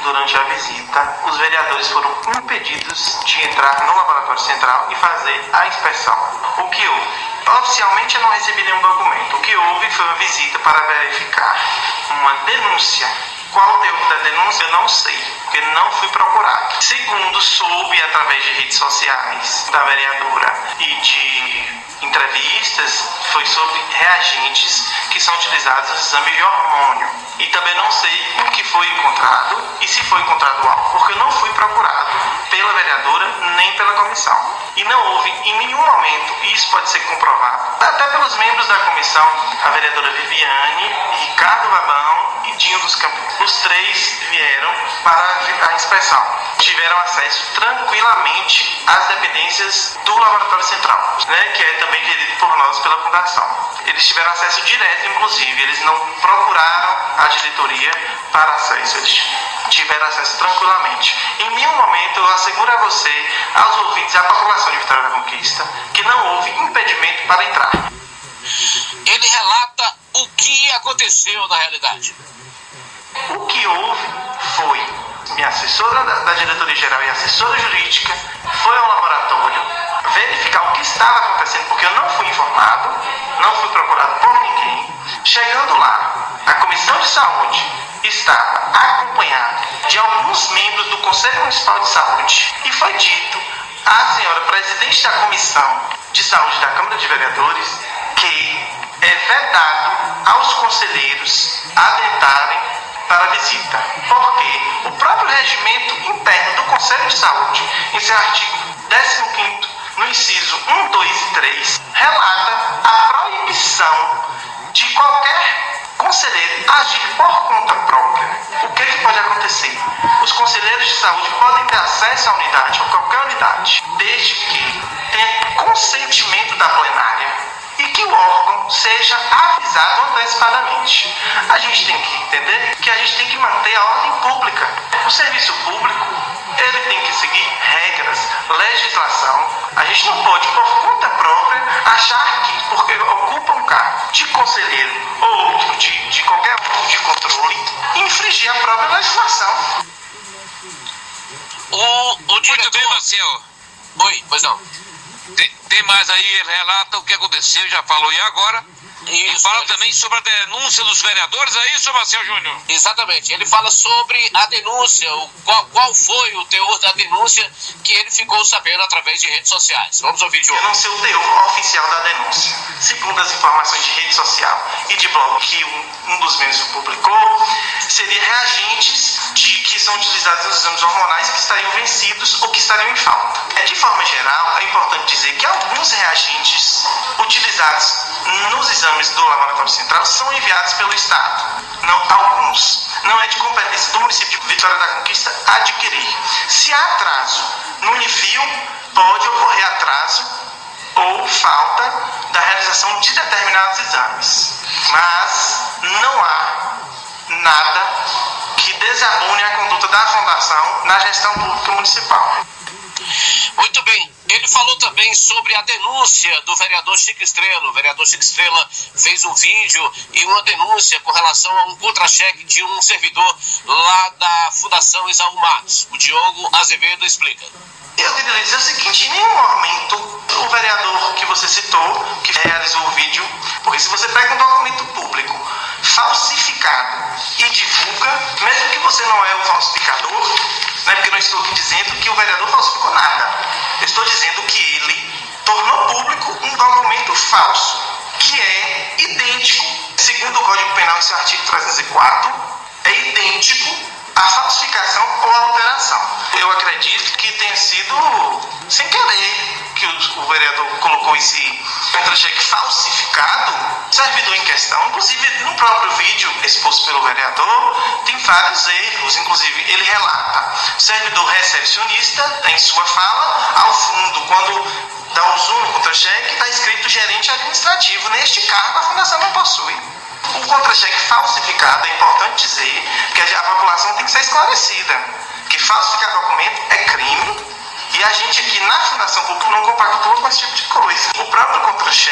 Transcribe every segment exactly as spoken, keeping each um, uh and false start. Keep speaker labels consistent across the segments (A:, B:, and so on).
A: durante a visita, os vereadores foram impedidos de entrar no laboratório central e fazer a inspeção. O que houve? Oficialmente eu não recebi nenhum documento. O que houve foi uma visita para verificar uma denúncia. Qual o teor da denúncia? Eu não sei, porque não fui procurado. Segundo, soube através de redes sociais da vereadora e de entrevistas, foi sobre reagentes que são utilizados no exame de hormônio. E também não sei o que foi encontrado e se foi encontrado algo, porque eu não fui procurado pela vereadora nem pela comissão. E não houve em nenhum momento, e isso pode ser comprovado, até pelos membros da comissão, a vereadora Viviane, Ricardo Babão e Dinho dos Campos. Os três vieram para a inspeção. Tiveram acesso tranquilamente às dependências do Laboratório Central, né, que é também gerido por nós pela Fundação. Eles tiveram acesso direto, inclusive, eles não procuraram a diretoria para acesso, eles tiveram acesso tranquilamente. Em nenhum momento eu asseguro a você, aos ouvintes e à população de Vitória da Conquista, que não houve impedimento para entrar.
B: Ele relata o que aconteceu na realidade.
A: O que houve foi, minha assessora da, da diretoria geral e assessora jurídica foi ao laboratório verificar o que estava acontecendo, porque eu não fui informado, não fui procurado por ninguém. Chegando lá, a Comissão de Saúde estava acompanhada de alguns membros do Conselho Municipal de Saúde e foi dito à senhora presidente da Comissão de Saúde da Câmara de Vereadores que é vedado aos conselheiros adentrarem para a visita, porque o próprio regimento interno do Conselho de Saúde, em seu artigo décimo quinto, no inciso um, dois e três, relata a proibição de qualquer conselheiro agir por conta própria. O que, que pode acontecer? Os conselheiros de saúde podem ter acesso à unidade, a qualquer unidade, desde que tenha consentimento da plenária e que o órgão seja avisado antecipadamente. A gente tem que entender que a gente tem que manter a ordem pública. O serviço público, ele tem que seguir regras, legislação. A gente não pode, por conta própria, achar que, porque ocupa um cargo de conselheiro ou outro de, de qualquer órgão de controle, infringir a própria legislação.
B: O, o diretor... Muito bem, Marcelo. Oi, pois não. Tem, tem mais aí, ele relata o que aconteceu, já falou, e agora? Isso, e fala ele... também sobre a denúncia dos vereadores, é isso, Marcelo Júnior?
C: Exatamente, ele fala sobre a denúncia, o, qual, qual foi o teor da denúncia que ele ficou sabendo através de redes sociais. Vamos ouvir de
A: hoje. Eu não sei o teor oficial da denúncia. Segundo as informações de rede social e de blog que um, um dos membros publicou, seria reagentes de, que são utilizados nos exames hormonais que estariam vencidos ou que estariam em falta. De forma geral, é importante dizer que alguns reagentes utilizados nos exames do Laboratório Central são enviados pelo Estado. Não, alguns. Não é de competência do município de Vitória da Conquista adquirir. Se há atraso no envio, pode ocorrer atraso ou falta da realização de determinados exames. Mas não há nada que desabone a conduta da Fundação na gestão pública municipal.
C: Muito bem. Ele falou também sobre a denúncia do vereador Chico Estrela. O vereador Chico Estrela fez um vídeo e uma denúncia com relação a um contra-cheque de um servidor lá da Fundação Isaú Matos. O Diogo Azevedo explica.
A: Eu queria dizer o seguinte, em nenhum momento o vereador que você citou, que realizou o vídeo, porque se você pega um documento público falsificado e divulga, mesmo que você não é o falsificador, né, porque eu não estou aqui dizendo que o vereador falsificou nada. Eu estou dizendo que ele tornou público um documento falso, que é idêntico, segundo o Código Penal, esse artigo trezentos e quatro, é idêntico à falsificação ou alteração. Eu acredito que tenha sido sem querer que o, o vereador colocou esse contra-cheque falsificado. O servidor em questão, inclusive no próprio vídeo exposto pelo vereador, tem vários erros, inclusive ele relata. O servidor recepcionista, em sua fala, ao fundo, quando dá o zoom no contra-cheque, está escrito gerente administrativo. Neste cargo a Fundação não possui. O contra-cheque falsificado, é importante dizer que a população tem que ser esclarecida, que falsificar documento é crime e a gente aqui na Fundação Pública não compactua com esse tipo de coisa. O próprio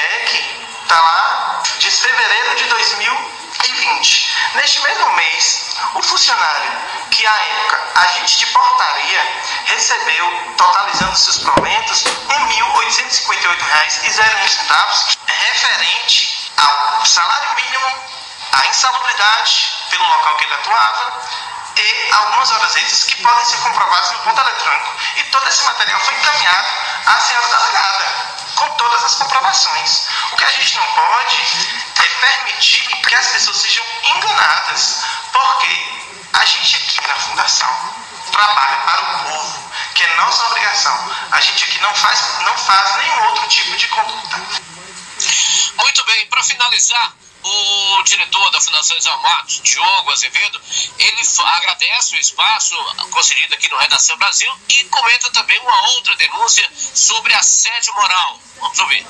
A: contra-cheque está lá de fevereiro de dois mil e vinte. Neste mesmo mês, O funcionário que, à época, agente de portaria, recebeu, totalizando seus proventos, um mil oitocentos e cinquenta e oito reais e um centavos, referente ao salário mínimo, à insalubridade pelo local que ele atuava e algumas horas extras que podem ser comprovadas no ponto eletrônico. E todo esse material foi encaminhado à senhora delegada, com todas as comprovações. O que a gente não pode é permitir que as pessoas sejam enganadas, porque a gente aqui na Fundação trabalha para o povo, que é nossa obrigação. A gente aqui não faz, não faz nenhum outro tipo de conduta.
C: Muito bem, para finalizar, o diretor da Fundação Exalmatos, Diogo Azevedo, ele agradece o espaço concedido aqui no Redação Brasil e comenta também uma outra denúncia sobre assédio moral. Vamos ouvir.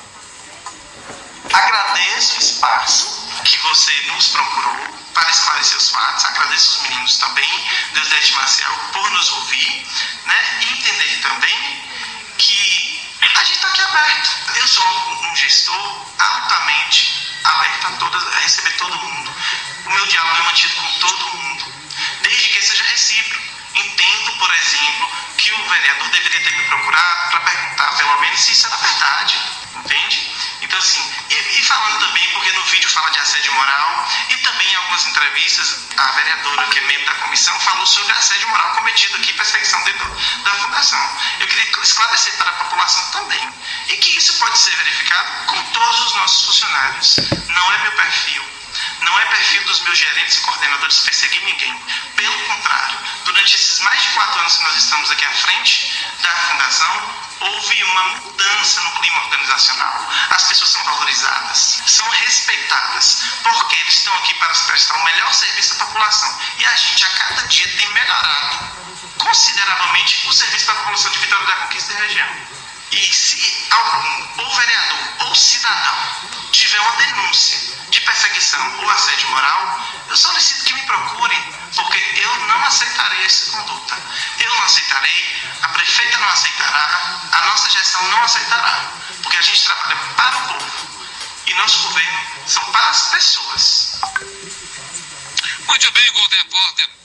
A: Agradeço o espaço que você nos procurou para esclarecer os fatos. Agradeço os meninos também, Deusdete Marcel, por nos ouvir, né? E entender também que a gente está aqui aberto. Eu sou um gestor altamente aberto a, todas, a receber todo mundo. O meu diálogo é mantido com todo mundo, desde que seja recíproco. Entendo, por exemplo, que o vereador deveria ter me procurado para perguntar, pelo menos, se isso era verdade. Entende? Então, assim, e, e falando também, porque no vídeo fala de assédio moral, e também em algumas entrevistas, a vereadora, que é membro da comissão, falou sobre assédio moral cometido aqui, perseguição dentro da Fundação. Eu queria esclarecer para a população também, e que isso pode ser verificado com todos os nossos funcionários. Não é meu perfil, não é perfil dos meus gerentes e coordenadores perseguir ninguém. Pelo contrário, durante esses mais de quatro anos que nós estamos aqui à frente da Fundação, houve uma mudança no clima organizacional. As pessoas são valorizadas, são respeitadas, porque eles estão aqui para prestar o melhor serviço à população. E a gente, a cada dia, tem melhorado consideravelmente o serviço para a população de Vitória da Conquista e região. E se algum, ou vereador, ou cidadão, tiver uma denúncia de perseguição ou assédio moral, eu solicito que me procurem, porque eu não aceitarei essa conduta. Eu não aceitarei, a prefeita não aceitará, a nossa gestão não aceitará, porque a gente trabalha para o povo e nosso governo são para as pessoas.
B: Muito bem, Golden Porter.